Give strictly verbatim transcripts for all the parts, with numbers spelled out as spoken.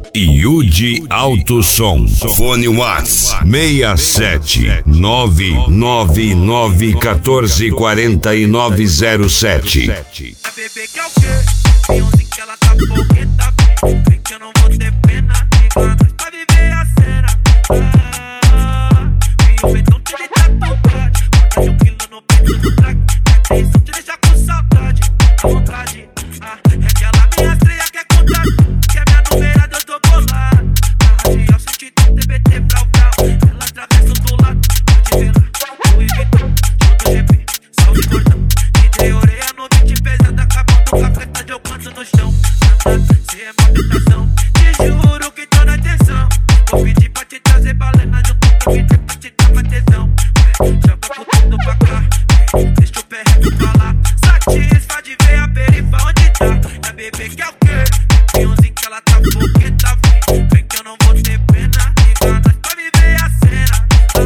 Yudi Alto Som. Fone Whats seis sete nove nove nove um quatro quatro nove zero sete. A bebê quer o quê? Beyoncé que ela tá fogueta. Vem que eu não vou ter pena. Liga nós pra viver a cena. Ah, Beyoncé não te dá tatuagem. Bota de um quilo no peito do trago. É isso te deixa com saudade, com vontade. Ah, é aquela minha estreia que é contato. Que é minha numerada, eu tô bolado. Na radial senti do T B T brau brau. Ela atravessa do lado. Eu te vi lá, eu evito. Junto G P, salve gordão. D J Oreia no beat pesado. Acabando com a preta de eu canto no chão. Cê é mó tentação. Te juro que tô na atenção. Vou pedir pra te trazer balena junto com o vídeo pra te dar uma tesão. Joga com tudo pra cá. Deixa o pé reto pra lá. Satisfa de ver a perifa onde tá. E a bebê quer o quê? Beyoncé que ela tá fogueta. Vem, vem que eu não vou ter pena. Liga nós pra viver a cena.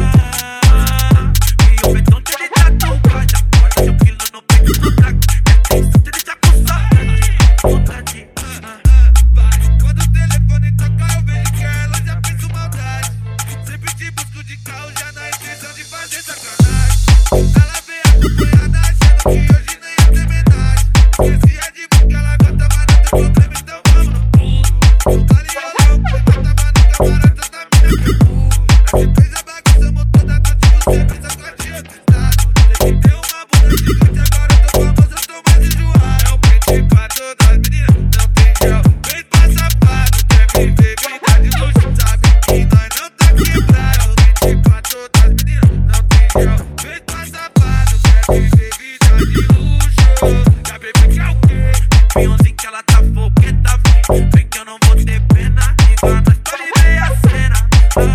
Ah, Beyoncé não te dá tatuagem. Bota de um quilo no peito do trago. É isso, te deixa com saudade, vontade. Quando o telefone toca eu vejo que ela já pensa maldade. Sempre te busco de carro já na intenção de fazer sacanagem. Ela vem acompanhada achando que hoje nem ia ter metade. Esqueci a de boca, ela gosta, mas não tem problema, então vamos no pulo. Tá ligado, eu fui tanta manica, barata da mina que é burro. Você fez a bagunça, montou da noite, você fez a quartinha do estado. Tem que ter uma bunda gigante, agora eu tô famoso, eu tô mais enjoado. É o pente pra todas as meninas, não tem gel. Vem pra safado, quer viver vida de luxo, sabe que nós não tá quebrado. É o pente pra todas as meninas, não tem gel. Vem pra safado, quer viver vida de luxo. E a bebê quer o quê? Beyoncé que ela tá fogueta. Vem, vem que eu não vou ter pena. Liga nós pra viver a cena.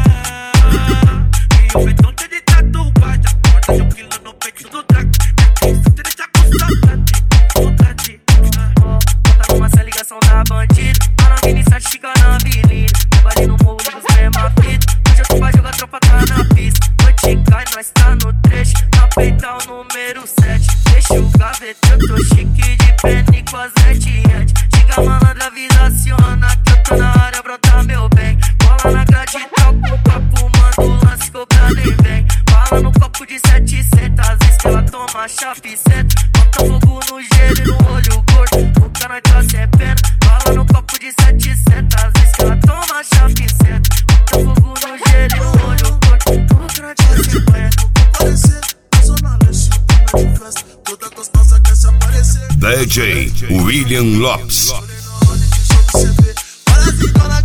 Ah, Beyoncé não te dá tatuagem. Bota de um quilo no peito do trago. É isso, te deixa com saudade, vontade. Bota numa essa ligação da bandida. A nove iniciante fica na avenida. Trabalhei no morro dos mesma fita. Hoje eu tô pra jogar, tropa tá na pista. Noite cai, nós tá no trecho. Na peitão número sete. Deixa o gaveta, eu tô chique de pene com as red hat. Chega malandra, visaciona que eu tô na área, brota meu bem. Bola na grade, troca o papo, manda o lance, cobrado e vem. Bala no copo de setecentos, às vezes que ela toma chape senta. Bota fogo no gelo e no olho gordo, o cara traz é pena. Bala no copo de setecentos, às vezes que ela toma chape senta. Bota fogo no gelo e no olho gordo, o cara traz é pena. Aparecer na zona leste, clima de festa. Toda gostosa quer se aparecer. D J William Lopes. Olha que show que cê vê. Olha assim, olha